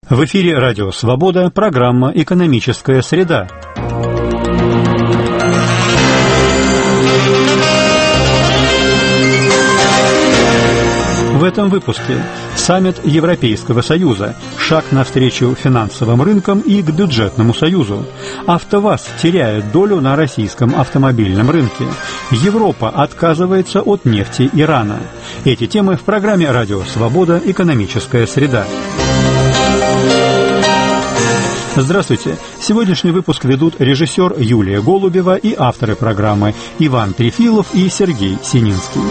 В эфире «Радио Свобода», программа «Экономическая среда». В этом выпуске саммит Европейского Союза, шаг навстречу финансовым рынкам и к бюджетному союзу. АвтоВАЗ теряет долю на российском автомобильном рынке. Европа отказывается от нефти Ирана. Эти темы в программе «Радио Свобода. Экономическая среда». Здравствуйте! Сегодняшний выпуск ведут режиссер Юлия Голубева и авторы программы Иван Трефилов и Сергей Сининский.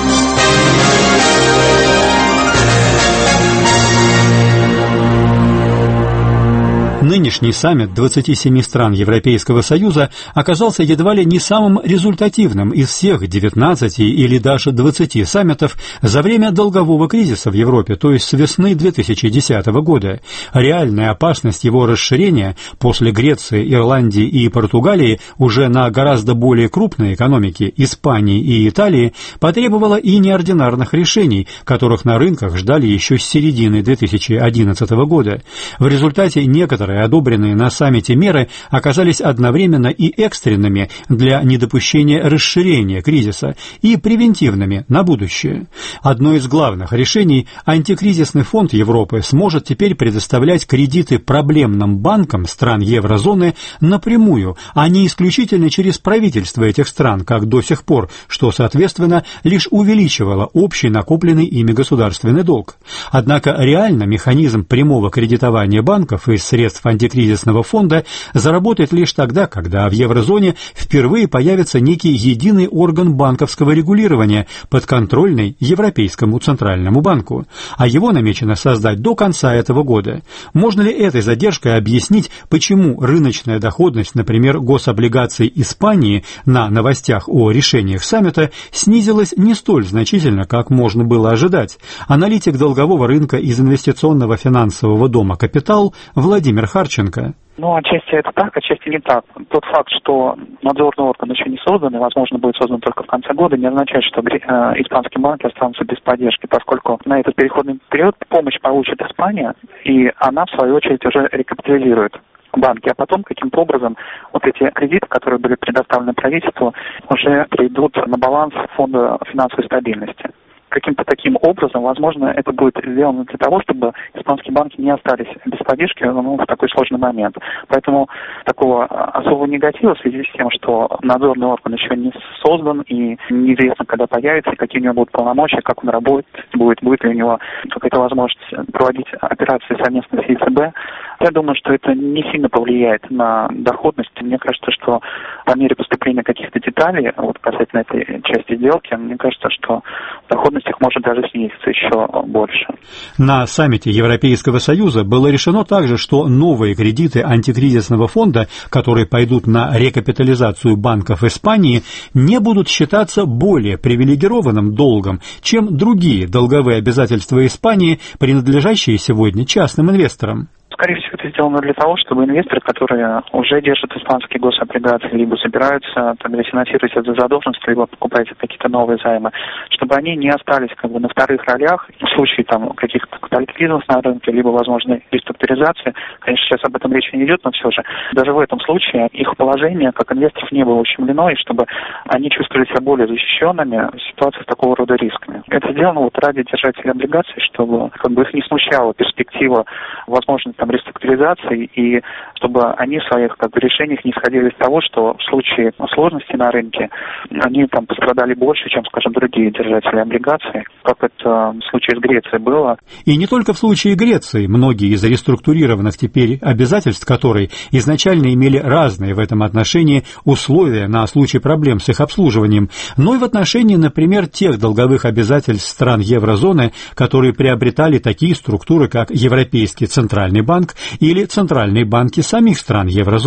Нынешний саммит 27 стран Европейского Союза оказался едва ли не самым результативным из всех 19 или даже 20 саммитов за время долгового кризиса в Европе, то есть с весны 2010 года. Реальная опасность его расширения после Греции, Ирландии и Португалии уже на гораздо более крупные экономики Испании и Италии потребовала и неординарных решений, которых на рынках ждали еще с середины 2011 года. В результате некоторые одобренные на саммите меры оказались одновременно и экстренными для недопущения расширения кризиса и превентивными на будущее. Одно из главных решений – антикризисный фонд Европы сможет теперь предоставлять кредиты проблемным банкам стран еврозоны напрямую, а не исключительно через правительства этих стран, как до сих пор, что, соответственно, лишь увеличивало общий накопленный ими государственный долг. Однако реально механизм прямого кредитования банков из средств антикризисного фонда заработает лишь тогда, когда в еврозоне впервые появится некий единый орган банковского регулирования, подконтрольный Европейскому центральному банку, а его намечено создать до конца этого года. Можно ли этой задержкой объяснить, почему рыночная доходность, например, гособлигаций Испании на новостях о решениях саммита снизилась не столь значительно, как можно было ожидать? Аналитик долгового рынка из инвестиционного финансового дома «Капитал» Владимир Харченко. Отчасти это так, отчасти не так. Тот факт, что надзорный орган еще не создан и, возможно, будет создан только в конце года, не означает, что испанские банки останутся без поддержки, поскольку на этот переходный период помощь получит Испания, и она, в свою очередь, уже рекапитализирует банки, а потом каким-то образом вот эти кредиты, которые были предоставлены правительству, уже придут на баланс фонда финансовой стабильности. Каким-то таким образом, возможно, это будет сделано для того, чтобы испанские банки не остались без поддержки в такой сложный момент. Поэтому такого особого негатива в связи с тем, что надзорный орган еще не создан и неизвестно, когда появится, и какие у него будут полномочия, как он работает, будет ли у него какая-то возможность проводить операции совместно с ЕЦБ. Я думаю, что это не сильно повлияет на доходность. Мне кажется, что по мере поступления каких-то деталей, касательно этой части сделки, мне кажется, что доходность их может даже снизиться еще больше. На саммите Европейского Союза было решено также, что новые кредиты антикризисного фонда, которые пойдут на рекапитализацию банков Испании, не будут считаться более привилегированным долгом, чем другие долговые обязательства Испании, принадлежащие сегодня частным инвесторам. Скорее всего, это сделано для того, чтобы инвесторы, которые уже держат испанские гособлигации, либо собираются рефинансировать эту задолженность, либо покупать какие-то новые займы, чтобы они не остались на вторых ролях в случае каких-то катаклизмов на рынке, либо, возможно, реструктуризации. Конечно, сейчас об этом речи не идет, но все же даже в этом случае их положение как инвесторов не было ущемлено, и чтобы они чувствовали себя более защищенными в ситуации с такого рода рисками. Это сделано ради держателей облигаций, чтобы их не смущала перспектива возможной реструктуризации, и чтобы они в своих решениях не исходили из того, что в случае сложности на рынке они пострадали больше, чем, другие держатели облигаций, как это в случае с Грецией было. И не только в случае Греции. Многие из реструктурированных теперь обязательств, которые изначально имели разные в этом отношении условия на случай проблем с их обслуживанием, но и в отношении, например, тех долговых обязательств стран еврозоны, которые приобретали такие структуры, как Европейский центральный банк или центральные банки самих стран еврозоны.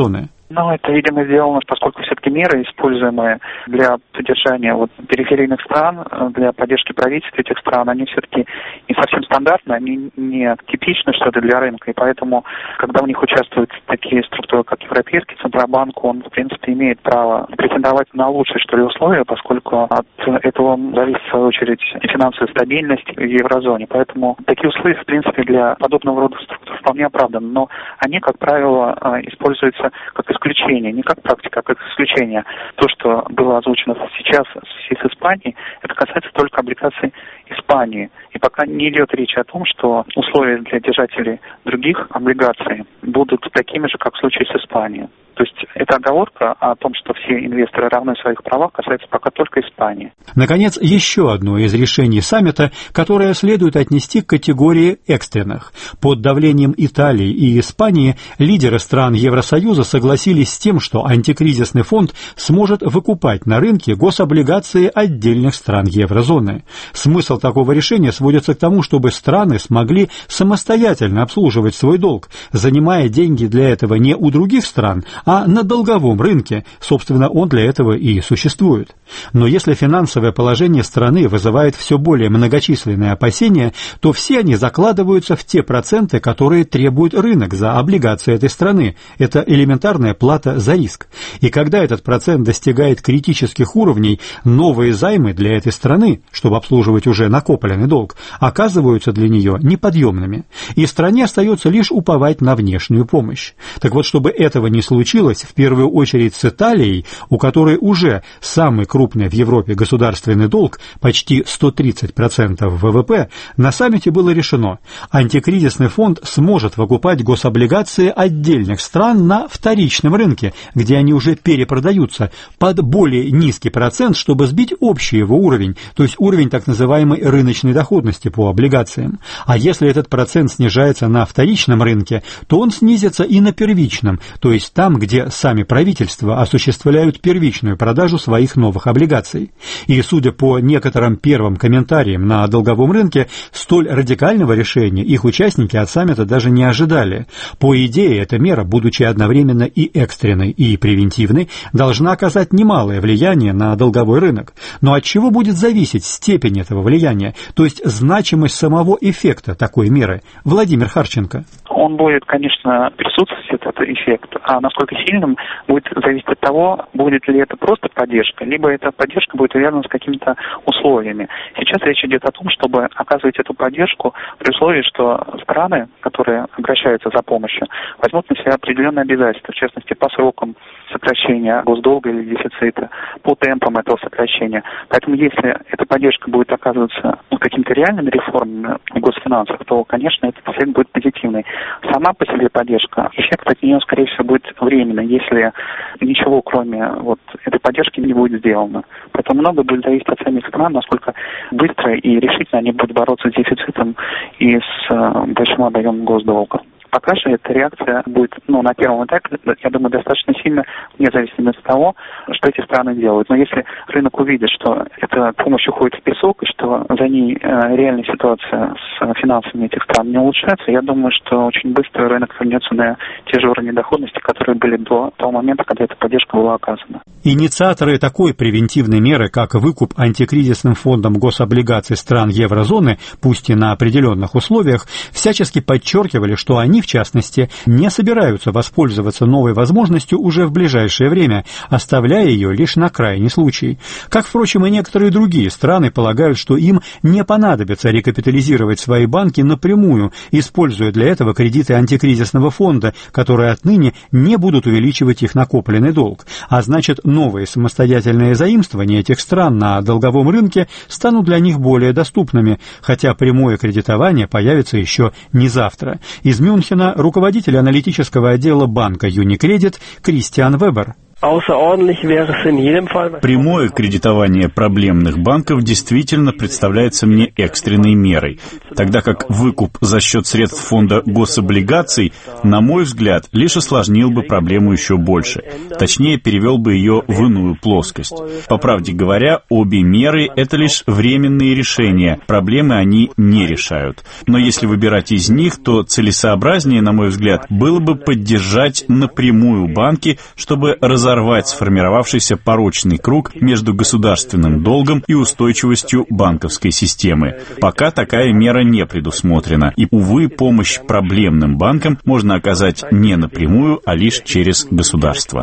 Ну, это, видимо, сделано, поскольку все-таки меры, используемые для поддержания периферийных стран, для поддержки правительств этих стран, они все-таки не совсем стандартны, они не типичны что-то для рынка, и поэтому, когда у них участвуют такие структуры, как Европейский Центробанк, он, в принципе, имеет право претендовать на лучшие, условия, поскольку от этого зависит, в свою очередь, и финансовая стабильность в еврозоне. Поэтому такие условия, в принципе, для подобного рода структур вполне оправданы, но они, как правило, используются как исключение, не как практика, а как исключение. То, что было озвучено сейчас в связи с Испанией, это касается только облигаций Испании. И пока не идет речь о том, что условия для держателей других облигаций будут такими же, как в случае с Испанией. То есть эта оговорка о том, что все инвесторы равны в своих правах, касается пока только Испании. Наконец, еще одно из решений саммита, которое следует отнести к категории экстренных. Под давлением Италии и Испании лидеры стран Евросоюза согласились с тем, что антикризисный фонд сможет выкупать на рынке гособлигации отдельных стран еврозоны. Смысл такого решения сводится к тому, чтобы страны смогли самостоятельно обслуживать свой долг, занимая деньги для этого не у других стран, а на долговом рынке. Собственно, он для этого и существует. Но если финансовое положение страны вызывает все более многочисленные опасения, то все они закладываются в те проценты, которые требует рынок за облигации этой страны. Это элементарная плата за риск. И когда этот процент достигает критических уровней, новые займы для этой страны, чтобы обслуживать уже накопленный долг, оказываются для нее неподъемными. И стране остается лишь уповать на внешнюю помощь. Так вот, чтобы этого не случилось, в первую очередь с Италией, у которой уже самый крупный в Европе государственный долг, почти 130% ВВП, на саммите было решено: антикризисный фонд сможет выкупать гособлигации отдельных стран на вторичном рынке, где они уже перепродаются, под более низкий процент, чтобы сбить общий его уровень, то есть уровень так называемой рыночной доходности по облигациям. А если этот процент снижается на вторичном рынке, то он снизится и на первичном, то есть там, где сами правительства осуществляют первичную продажу своих новых облигаций. И, судя по некоторым первым комментариям на долговом рынке, столь радикального решения их участники от саммита даже не ожидали. По идее, эта мера, будучи одновременно и экстренной, и превентивной, должна оказать немалое влияние на долговой рынок. Но от чего будет зависеть степень этого влияния, то есть значимость самого эффекта такой меры? Владимир Харченко. Он будет, конечно, присутствовать, этот эффект, а насколько сильным будет зависеть от того, будет ли это просто поддержка, либо эта поддержка будет связана с какими-то условиями. Сейчас речь идет о том, чтобы оказывать эту поддержку при условии, что страны, которые обращаются за помощью, возьмут на себя определенные обязательства, в частности, по срокам сокращения госдолга или дефицита, по темпам этого сокращения. Поэтому если эта поддержка будет оказываться какими-то реальными реформами в госфинансах, то, конечно, этот эффект будет позитивный. Сама по себе поддержка, эффект от нее, скорее всего, будет временный, если ничего, кроме этой поддержки, не будет сделано. Поэтому много будет зависеть от самих стран, насколько быстро и решительно они будут бороться с дефицитом и с большим объемом госдолга. Пока же эта реакция будет, на первом этапе, я думаю, достаточно сильно, вне зависимости от того, что эти страны делают. Но если рынок увидит, что эта помощь уходит в песок, и что за ней реальная ситуация с финансами этих стран не улучшается, я думаю, что очень быстро рынок вернется на те же уровни доходности, которые были до того момента, когда эта поддержка была оказана. Инициаторы такой превентивной меры, как выкуп антикризисным фондом гособлигаций стран еврозоны, пусть и на определенных условиях, всячески подчеркивали, что они, в частности, не собираются воспользоваться новой возможностью уже в ближайшее время, оставляя ее лишь на крайний случай. Как, впрочем, и некоторые другие страны полагают, что им не понадобится рекапитализировать свои банки напрямую, используя для этого кредиты антикризисного фонда, которые отныне не будут увеличивать их накопленный долг. А значит, новые самостоятельные заимствования этих стран на долговом рынке станут для них более доступными, хотя прямое кредитование появится еще не завтра. Из Мюнхена руководитель аналитического отдела банка Unicredit Кристиан Вебер. Прямое кредитование проблемных банков действительно представляется мне экстренной мерой, тогда как выкуп за счет средств фонда гособлигаций, на мой взгляд, лишь осложнил бы проблему еще больше, точнее, перевел бы ее в иную плоскость. По правде говоря, обе меры — это лишь временные решения, проблемы они не решают. Но если выбирать из них, то целесообразнее, на мой взгляд, было бы поддержать напрямую банки, чтобы разорвать сформировавшийся порочный круг между государственным долгом и устойчивостью банковской системы. Пока такая мера не предусмотрена, и, увы, помощь проблемным банкам можно оказать не напрямую, а лишь через государство.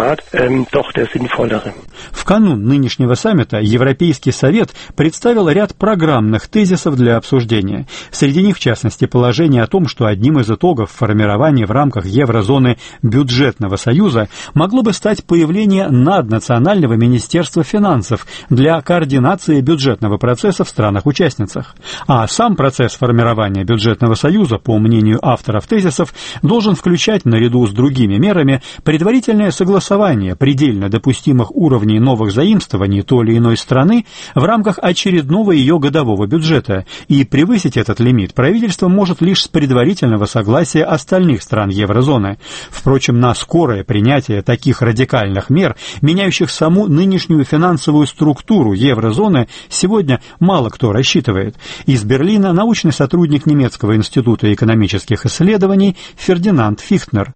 В канун нынешнего саммита Европейский совет представил ряд программных тезисов для обсуждения. Среди них, в частности, положение о том, что одним из итогов формирования в рамках еврозоны бюджетного союза могло бы стать появление наднационального министерства финансов для координации бюджетного процесса в странах-участницах. А сам процесс формирования бюджетного союза, по мнению авторов тезисов, должен включать, наряду с другими мерами, предварительное согласование предельно допустимых уровней новых заимствований той или иной страны в рамках очередного ее годового бюджета, и превысить этот лимит правительство может лишь с предварительного согласия остальных стран еврозоны. Впрочем, на скорое принятие таких радикальных мер, меняющих саму нынешнюю финансовую структуру еврозоны, сегодня мало кто рассчитывает. Из Берлина научный сотрудник Немецкого института экономических исследований Фердинанд Фихтнер.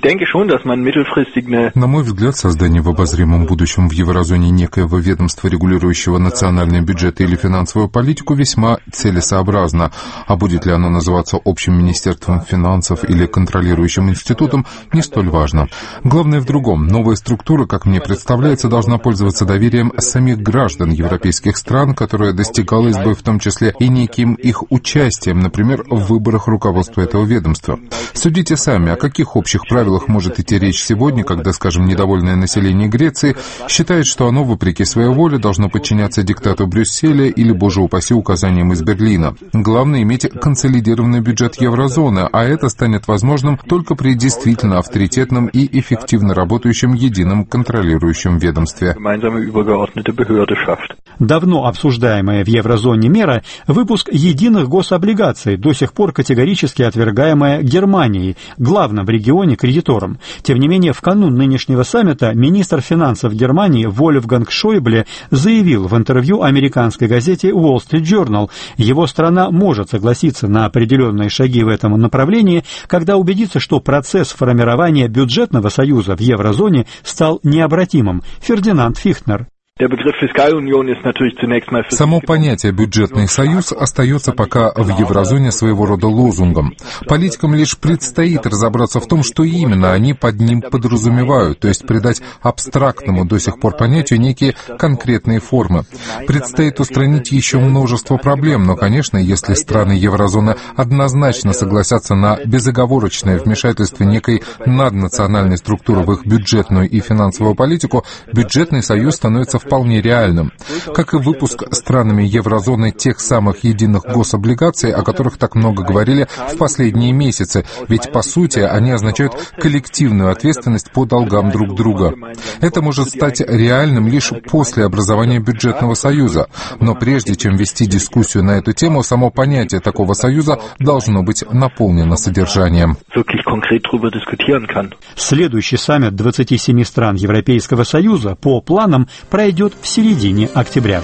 На мой взгляд, создание в обозримом будущем в еврозоне некоего ведомства, регулирующего национальные бюджеты или финансовую политику, весьма целесообразно. А будет ли оно называться общим министерством финансов или контролирующим институтом, не столь важно. Главное в другом. Новая структура, как мне представляется, должна пользоваться доверием самих граждан европейских стран, которое достигалось бы в том числе и неким их участием, например, в выборах руководства этого ведомства. Судите сами, о каких общих правилах может идти речь сегодня, когда, скажем, недовольное население Греции считает, что оно, вопреки своей воле, должно подчиняться диктату Брюсселя или, боже упаси, указаниям из Берлина. Главное — иметь консолидированный бюджет еврозоны, а это станет возможным только при действительно авторитетном и эффективно работающем едином контролирующем ведомстве. Давно обсуждаемая в еврозоне мера — выпуск единых гособлигаций, до сих пор категорически отвергаемая Германией, главным в регионе кредитором. Тем не менее, в канун нынешнего саммита министр финансов Германии Вольфганг Шойбле заявил в интервью американской газете Wall Street Journal, его страна может согласиться на определенные шаги в этом направлении, когда убедится, что процесс формирования бюджетного союза в еврозоне стал необратимым. Фердинанд Фихтнер. Само понятие «бюджетный союз» остается пока в еврозоне своего рода лозунгом. Политикам лишь предстоит разобраться в том, что именно они под ним подразумевают, то есть придать абстрактному до сих пор понятию некие конкретные формы. Предстоит устранить еще множество проблем, но, конечно, если страны еврозоны однозначно согласятся на безоговорочное вмешательство некой наднациональной структуры в их бюджетную и финансовую политику, бюджетный союз становится вполне реальным, как и выпуск странами еврозоны тех самых единых гособлигаций, о которых так много говорили в последние месяцы, ведь по сути они означают коллективную ответственность по долгам друг друга. Это может стать реальным лишь после образования бюджетного союза, но прежде чем вести дискуссию на эту тему, само понятие такого союза должно быть наполнено содержанием. Следующий саммит 27 стран Европейского Союза по планам пройдет в середине октября.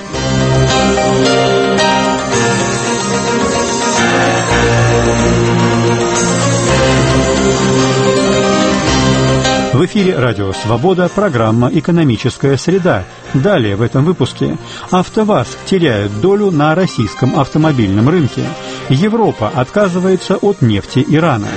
В эфире «Радио Свобода», программа «Экономическая среда». Далее в этом выпуске. АвтоВАЗ теряет долю на российском автомобильном рынке. Европа отказывается от нефти Ирана.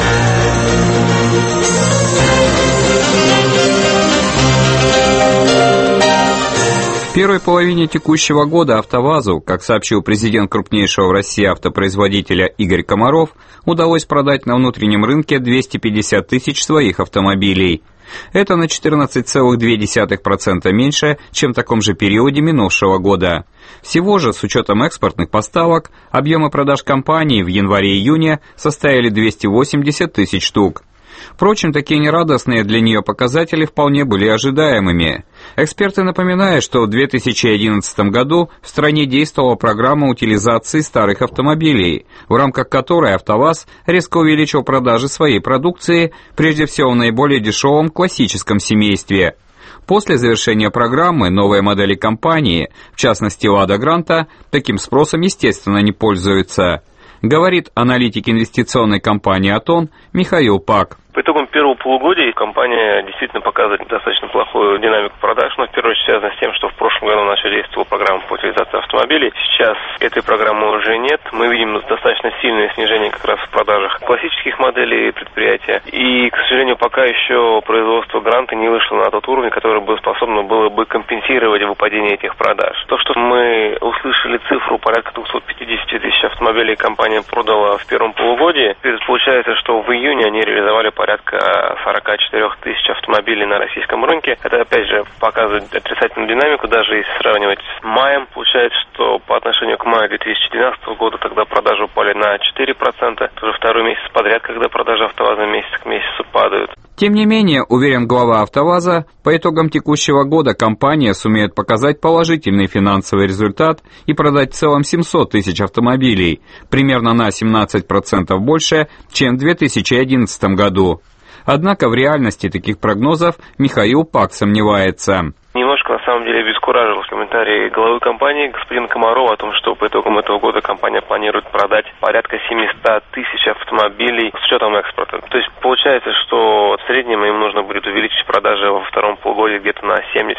В первой половине текущего года АвтоВАЗу, как сообщил президент крупнейшего в России автопроизводителя Игорь Комаров, удалось продать на внутреннем рынке 250 тысяч своих автомобилей. Это на 14,2% меньше, чем в таком же периоде минувшего года. Всего же, с учетом экспортных поставок, объемы продаж компании в январе-июне составили 280 тысяч штук. Впрочем, такие нерадостные для нее показатели вполне были ожидаемыми. Эксперты напоминают, что в 2011 году в стране действовала программа утилизации старых автомобилей, в рамках которой АвтоВАЗ резко увеличил продажи своей продукции, прежде всего в наиболее дешевом классическом семействе. После завершения программы новые модели компании, в частности «Лада Гранта», таким спросом, естественно, не пользуются, говорит аналитик инвестиционной компании «Атон» Михаил Пак. По итогам первого полугодия компания действительно показывает достаточно плохую динамику продаж, но в первую очередь связано с тем, что в прошлом году начала действовала программа по утилизации автомобилей. Сейчас этой программы уже нет. Мы видим достаточно сильное снижение как раз в продажах классических моделей предприятия. И, к сожалению, пока еще производство Гранта не вышло на тот уровень, который бы способно было бы компенсировать выпадение этих продаж. То, что мы услышали цифру порядка 250 тысяч автомобилей компания продала в первом полугодии, получается, что в июне они реализовали порядка 44 тысяч автомобилей на российском рынке. Это, опять же, показывает отрицательную динамику, даже если сравнивать с маем. Получается, что по отношению к маю 2012 года тогда продажи упали на 4%. Это уже второй месяц подряд, когда продажи АвтоВАЗа месяц к месяцу падают. Тем не менее, уверен глава АвтоВАЗа, по итогам текущего года компания сумеет показать положительный финансовый результат и продать в целом 700 тысяч автомобилей, примерно на 17% больше, чем в 2011 году. Однако в реальности таких прогнозов Михаил Пак сомневается. Немножко, на самом деле, обескуражил комментарий главы компании господина Комарова о том, что по итогам этого года компания планирует продать порядка 700 тысяч автомобилей с учетом экспорта. То есть получается, что в среднем им нужно будет увеличить продажи во втором полугодии где-то на 70%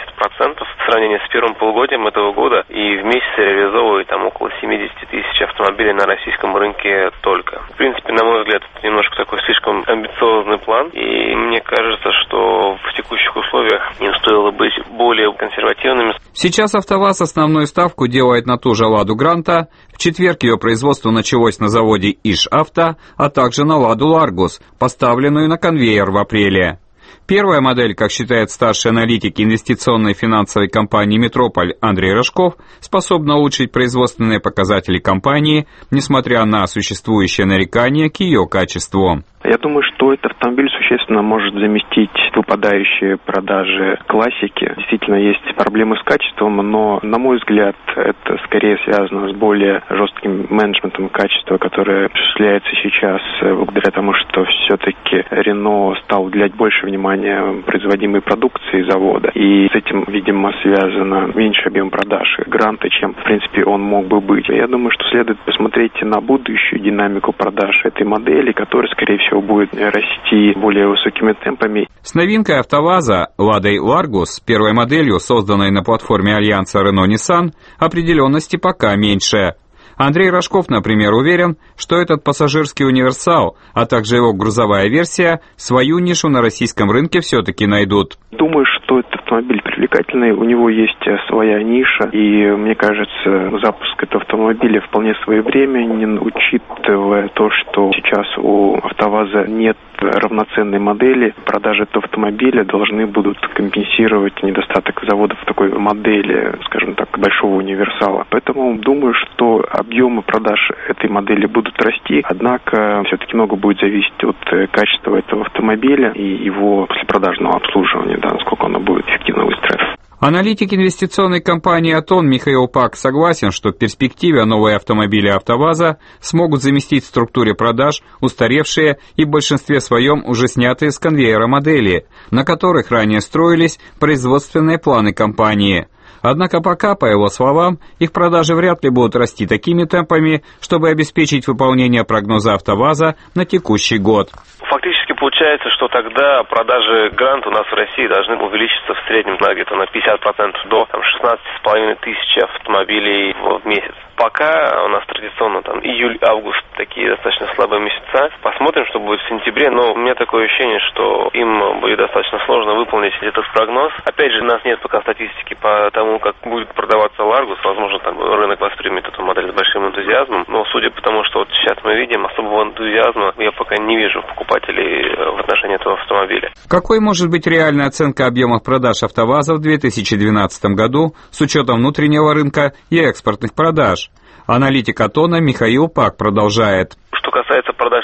в сравнении с первым полугодием этого года, и в месяц реализовывают там около 70 тысяч автомобилей на российском рынке только. В принципе, на мой взгляд, это немножко такой слишком амбициозный план, и мне кажется, что в текущих условиях им стоило быть более консервативными. Сейчас АвтоВАЗ основную ставку делает на ту же «Ладу Гранта». В четверг ее производство началось на заводе «Иш-Авто», а также на «Ладу Ларгус», поставленную на конвейер в апреле. Первая модель, как считает старший аналитик инвестиционной финансовой компании «Метрополь» Андрей Рожков, способна улучшить производственные показатели компании, несмотря на существующие нарекания к ее качеству. Я думаю, что этот автомобиль существенно может заместить выпадающие продажи классики. Действительно, есть проблемы с качеством, но, на мой взгляд, это скорее связано с более жестким менеджментом качества, которое осуществляется сейчас благодаря тому, что все-таки Рено стал уделять больше внимания производимой продукции завода. И с этим, видимо, связано меньше объем продаж Гранта, чем, в принципе, он мог бы быть. Я думаю, что следует посмотреть на будущую динамику продаж этой модели, которая, скорее всего, будет расти более высокими темпами. С новинкой АвтоВАЗа «Ладой Ларгус», первой моделью, созданной на платформе альянса Renault-Nissan, определенности пока меньше. Андрей Рожков, например, уверен, что этот пассажирский универсал, а также его грузовая версия, свою нишу на российском рынке все-таки найдут. Думаю, что этот автомобиль привлекательный, у него есть своя ниша, и мне кажется, запуск этого автомобиля вполне своевременен, учитывая то, что сейчас у АвтоВАЗа нет равноценной модели. Продажи этого автомобиля должны будут компенсировать недостаток заводов такой модели, скажем так, большого универсала. Поэтому думаю, что объемы продаж этой модели будут расти, однако все-таки много будет зависеть от качества этого автомобиля и его послепродажного обслуживания, да, насколько оно будет эффективно выстраиваться. Аналитик инвестиционной компании «Атон» Михаил Пак согласен, что в перспективе новые автомобили АвтоВАЗа смогут заместить в структуре продаж устаревшие и в большинстве своем уже снятые с конвейера модели, на которых ранее строились производственные планы компании. Однако пока, по его словам, их продажи вряд ли будут расти такими темпами, чтобы обеспечить выполнение прогноза АвтоВАЗа на текущий год. Фактически получается, что тогда продажи Грант у нас в России должны увеличиться в среднем где-то на 50% до 16,5 тысяч автомобилей в месяц. Пока у нас традиционно июль-август такие достаточно слабые месяца. Посмотрим, что будет в сентябре, но у меня такое ощущение, что им будет достаточно сложно выполнить этот прогноз. Опять же, у нас нет пока статистики по тому, как будет продаваться Ларгус. Возможно, рынок воспримет эту модель с большим энтузиазмом, но судя по тому, что сейчас мы видим, особого энтузиазма я пока не вижу покупателей в отношении этого автомобиля. Какой может быть реальная оценка объемов продаж АвтоВАЗа в 2012 году с учетом внутреннего рынка и экспортных продаж? Аналитик «Атона» Михаил Пак продолжает. Что касается продаж именно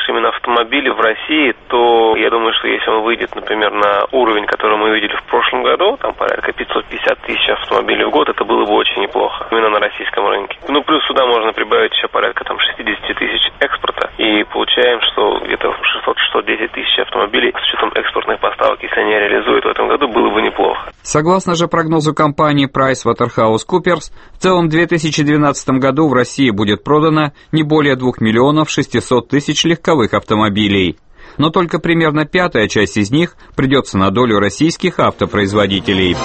автомобилей в России, то я думаю, что если он выйдет, например, на уровень, который мы видели в прошлом году, там порядка 550 тысяч автомобилей в год, это было бы очень неплохо, именно на российском рынке. Ну, плюс сюда можно прибавить еще порядка там 60 тысяч экспорта, и получаем, что где-то 600-610 тысяч автомобилей с учетом экспортных поставок, если они реализуют в этом году, было бы неплохо. Согласно же прогнозу компании PricewaterhouseCoopers, в целом в 2012 году в России будет продано не более 2 миллионов 600 тысяч легковых автомобилей. Но только примерно пятая часть из них придется на долю российских автопроизводителей.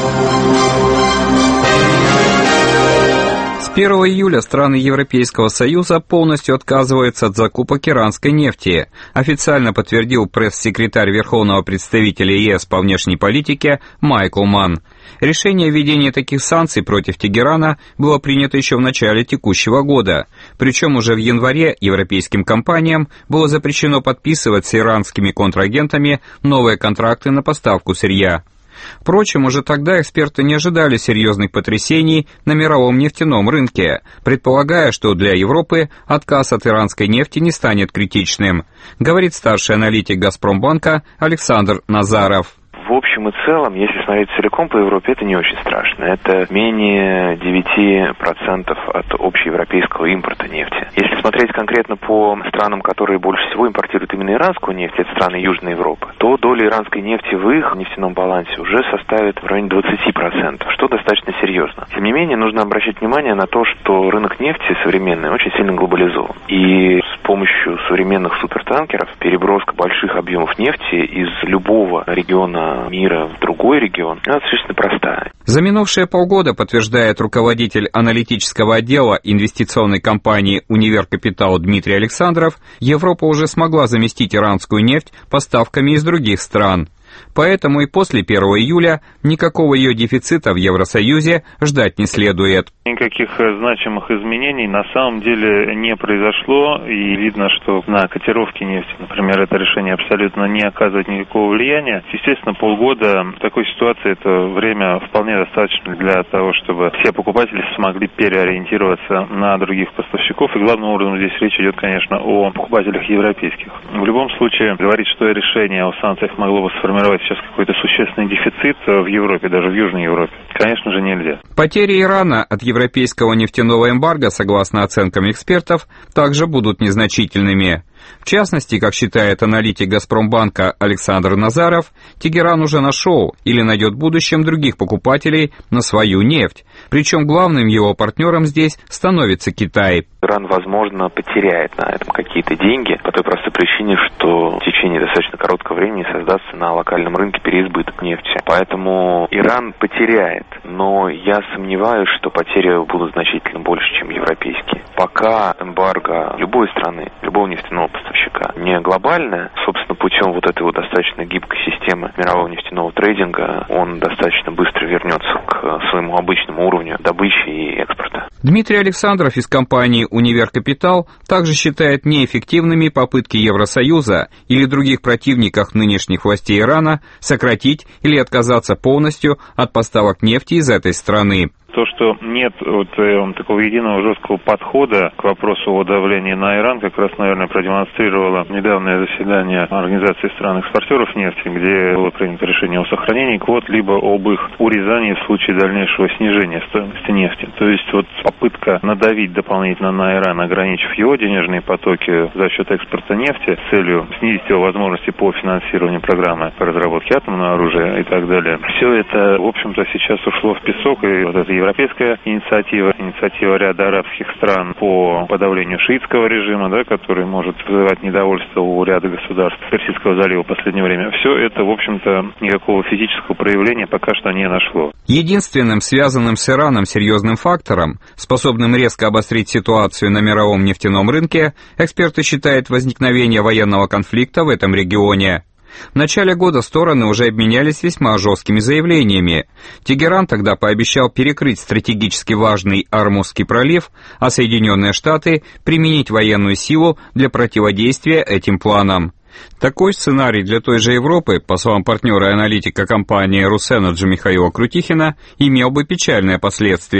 С 1 июля страны Европейского Союза полностью отказываются от закупок иранской нефти, официально подтвердил пресс-секретарь Верховного представителя ЕС по внешней политике Майкл Манн. Решение о введении таких санкций против Тегерана было принято еще в начале текущего года, причем уже в январе европейским компаниям было запрещено подписывать с иранскими контрагентами новые контракты на поставку сырья. Впрочем, уже тогда эксперты не ожидали серьезных потрясений на мировом нефтяном рынке, предполагая, что для Европы отказ от иранской нефти не станет критичным, говорит старший аналитик «Газпромбанка» Александр Назаров. В общем и целом, если смотреть целиком по Европе, это не очень страшно. Это менее 9% от общеевропейского импорта нефти. Если смотреть конкретно по странам, которые больше всего импортируют именно иранскую нефть, это страны Южной Европы, то доля иранской нефти в их нефтяном балансе уже составит в районе 20%, что достаточно серьезно. Тем не менее, нужно обращать внимание на то, что рынок нефти современный очень сильно глобализован. И с помощью современных супертанкеров переброска больших объемов нефти из любого региона мира в другой регион, она достаточно простая. За минувшие полгода, подтверждает руководитель аналитического отдела инвестиционной компании «Универ Капитал» Дмитрий Александров, Европа уже смогла заместить иранскую нефть поставками из других стран. Поэтому и после 1 июля никакого ее дефицита в Евросоюзе ждать не следует. Никаких значимых изменений на самом деле не произошло, и видно, что на котировки нефти, например, это решение абсолютно не оказывает никакого влияния. Естественно, полгода в такой ситуации это время вполне достаточно для того, чтобы все покупатели смогли переориентироваться на других поставщиков, и главным образом здесь речь идет, конечно, о покупателях европейских. В любом случае, говорить, что решение о санкциях могло бы сформировать сейчас какой-то существенный дефицит в Европе, даже в Южной Европе, конечно же, нельзя. Потери Ирана от европейского нефтяного эмбарго, согласно оценкам экспертов, также будут незначительными. В частности, как считает аналитик «Газпромбанка» Александр Назаров, Тегеран уже нашел или найдет в будущем других покупателей на свою нефть. Причем главным его партнером здесь становится Китай. Иран, возможно, потеряет на этом какие-то деньги по той простой причине, что в течение достаточно короткого времени создастся на локальном рынке переизбыток нефти. Поэтому Иран потеряет, но я сомневаюсь, что потери будут значительно больше, чем европейские. Пока эмбарго любой страны, любого нефтяного поставщика не глобальное, собственно, путем вот этой вот достаточно гибкой системы мирового нефтяного трейдинга, он достаточно быстро вернется к своему обычному уровню добычи и экспорта. Дмитрий Александров из компании «Универ Капитал» также считает неэффективными попытки Евросоюза или других противников нынешних властей Ирана сократить или отказаться полностью от поставок нефти из этой страны. То, что нет такого единого жесткого подхода к вопросу о давлении на Иран, как раз, наверное, продемонстрировало недавнее заседание Организации стран-экспортеров нефти, где было принято решение о сохранении квот, либо об их урезании в случае дальнейшего снижения стоимости нефти. То есть попытка надавить дополнительно на Иран, ограничив его денежные потоки за счет экспорта нефти с целью снизить его возможности по финансированию программы по разработке атомного оружия и так далее. Все это, в общем-то, сейчас ушло в песок, и вот эта европейская инициатива ряда арабских стран по подавлению шиитского режима, который может вызывать недовольство у ряда государств Персидского залива в последнее время. Все это, в общем-то, никакого физического проявления пока что не нашло. Единственным связанным с Ираном серьезным фактором, способным резко обострить ситуацию на мировом нефтяном рынке, эксперты считают возникновение военного конфликта в этом регионе. В начале года стороны уже обменялись весьма жесткими заявлениями. Тегеран тогда пообещал перекрыть стратегически важный Ормузский пролив, а Соединенные Штаты применить военную силу для противодействия этим планам. Такой сценарий для той же Европы, по словам партнера и аналитика компании «Русэнерджи» Михаила Крутихина, имел бы печальные последствия.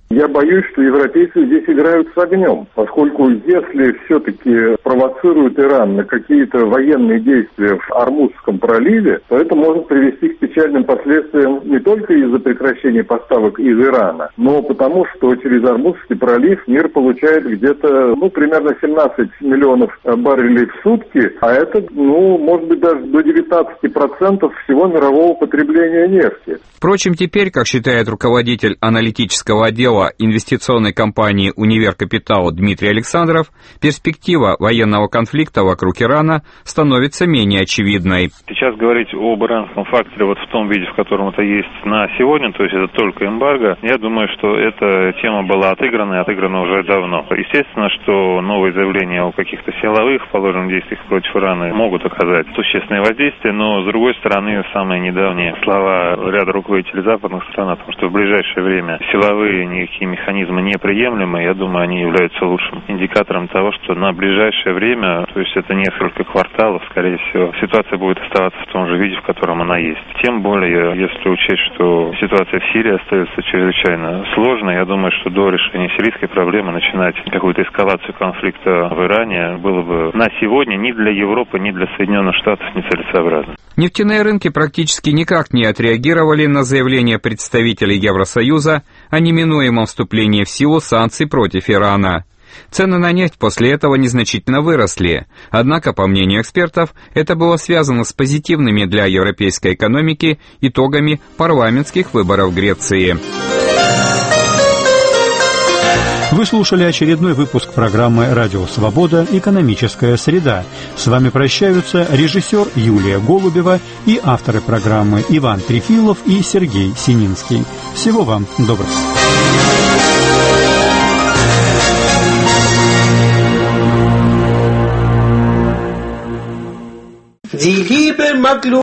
Я боюсь, что европейцы здесь играют с огнем, поскольку если все-таки провоцирует Иран на какие-то военные действия в Ормузском проливе, то это может привести к печальным последствиям не только из-за прекращения поставок из Ирана, но потому, что через Ормузский пролив мир получает где-то, примерно 17 миллионов баррелей в сутки, а это, может быть, даже до 19% всего мирового потребления нефти. Впрочем, теперь, как считает руководитель аналитического отдела инвестиционной компании «Универ Капитал» Дмитрий Александров, перспектива военного конфликта вокруг Ирана становится менее очевидной. Сейчас говорить об иранском факторе в том виде, в котором это есть на сегодня, то есть это только эмбарго, я думаю, что эта тема была отыграна уже давно. Естественно, что новые заявления о каких-то силовых положенных действиях против Ирана могут оказать существенное воздействие, но, с другой стороны, самые недавние слова ряда руководителей западных стран о том, что в ближайшее время силовые никакие механизмы неприемлемы, я думаю, они являются лучшим индикатором того, что на ближайшее время, то есть это несколько кварталов, скорее всего, ситуация будет оставаться в том же виде, в котором она есть. Тем более, если учесть, что ситуация в Сирии остается чрезвычайно сложной, я думаю, что до решения сирийской проблемы начинать какую-то эскалацию конфликта в Иране было бы на сегодня ни для Европы, ни для Соединенных Штатов нецелесообразно. Нефтяные рынки практически никак не отреагировали на заявление представителей Евросоюза о неминуемом вступлении в силу санкций против Ирана. Цены на нефть после этого незначительно выросли, однако, по мнению экспертов, это было связано с позитивными для европейской экономики итогами парламентских выборов в Греции. Вы слушали очередной выпуск программы «Радио Свобода. Экономическая среда». С вами прощаются режиссер Юлия Голубева и авторы программы Иван Трефилов и Сергей Сининский. Всего вам доброго.